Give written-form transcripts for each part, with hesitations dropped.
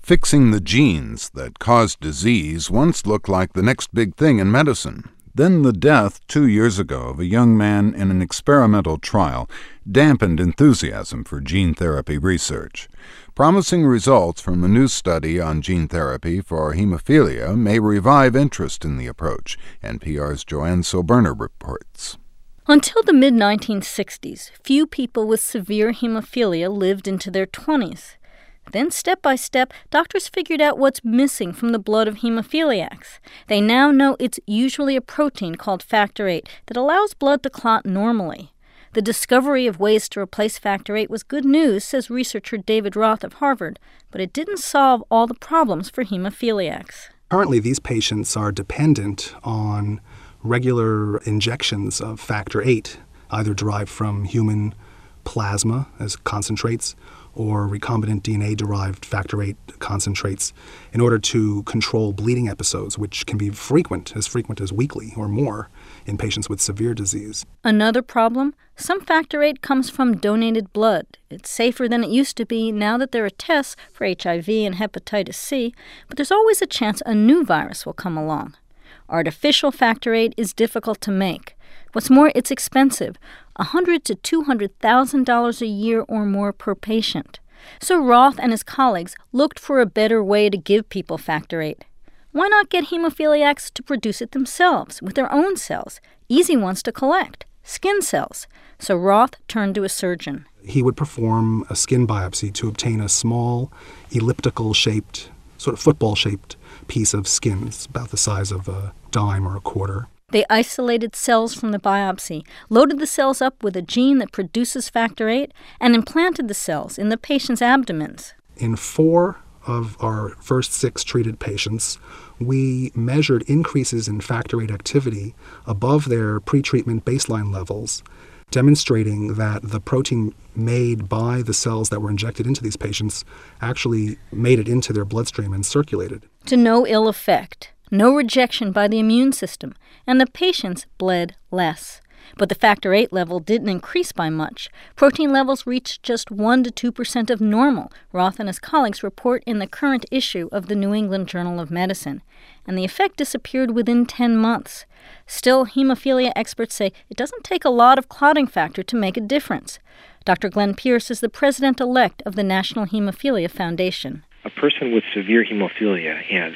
Fixing the genes that cause disease once looked like the next big thing in medicine. Then the death 2 years ago of a young man in an experimental trial dampened enthusiasm for gene therapy research. Promising results from a new study on gene therapy for hemophilia may revive interest in the approach, NPR's Joanne Silberner reports. Until the mid-1960s, few people with severe hemophilia lived into their 20s. Then, step by step, doctors figured out what's missing from the blood of hemophiliacs. They now know it's usually a protein called Factor VIII that allows blood to clot normally. The discovery of ways to replace Factor VIII was good news, says researcher David Roth of Harvard, but it didn't solve all the problems for hemophiliacs. Currently, these patients are dependent on regular injections of Factor VIII, either derived from human plasma as concentrates or recombinant DNA-derived Factor VIII concentrates in order to control bleeding episodes, which can be frequent as weekly or more in patients with severe disease. Another problem? Some Factor VIII comes from donated blood. It's safer than it used to be now that there are tests for HIV and hepatitis C, but there's always a chance a new virus will come along. Artificial Factor VIII is difficult to make. What's more, it's expensive, $100,000 to $200,000 a year or more per patient. So Roth and his colleagues looked for a better way to give people Factor VIII. Why not get hemophiliacs to produce it themselves with their own cells, easy ones to collect, skin cells? So Roth turned to a surgeon. He would perform a skin biopsy to obtain a small, elliptical-shaped, sort of football-shaped piece of skin. It's about the size of a dime or a quarter. They isolated cells from the biopsy, loaded the cells up with a gene that produces Factor VIII, and implanted the cells in the patient's abdomens. In 4 of our first 6 treated patients, we measured increases in Factor VIII activity above their pretreatment baseline levels, demonstrating that the protein made by the cells that were injected into these patients actually made it into their bloodstream and circulated. To no ill effect. No rejection by the immune system, and the patients bled less. But the Factor VIII level didn't increase by much. Protein levels reached just 1% to 2% of normal, Roth and his colleagues report in the current issue of the New England Journal of Medicine. And the effect disappeared within 10 months. Still, hemophilia experts say it doesn't take a lot of clotting factor to make a difference. Dr. Glenn Pierce is the president-elect of the National Hemophilia Foundation. A person with severe hemophilia has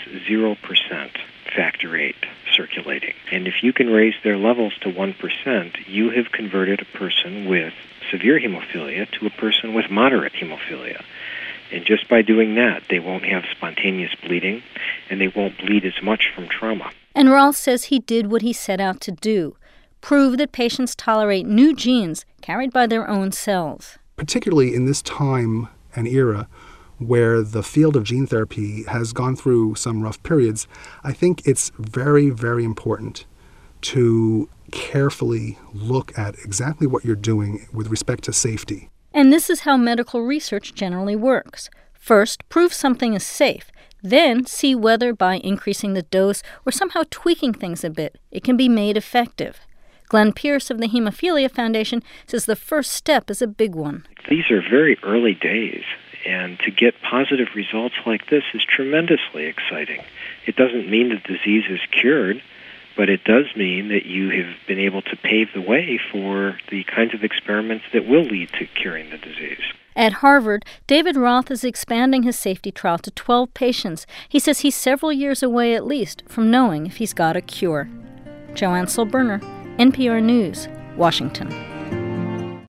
0% Factor VIII circulating. And if you can raise their levels to 1%, you have converted a person with severe hemophilia to a person with moderate hemophilia. And just by doing that, they won't have spontaneous bleeding, and they won't bleed as much from trauma. And Roth says he did what he set out to do, prove that patients tolerate new genes carried by their own cells. Particularly in this time and era, where the field of gene therapy has gone through some rough periods, I think it's very, very important to carefully look at exactly what you're doing with respect to safety. And this is how medical research generally works. First, prove something is safe. Then, see whether by increasing the dose or somehow tweaking things a bit, it can be made effective. Glenn Pierce of the Hemophilia Foundation says the first step is a big one. These are very early days. And to get positive results like this is tremendously exciting. It doesn't mean the disease is cured, but it does mean that you have been able to pave the way for the kinds of experiments that will lead to curing the disease. At Harvard, David Roth is expanding his safety trial to 12 patients. He says he's several years away at least from knowing if he's got a cure. Joanne Silberner, NPR News, Washington.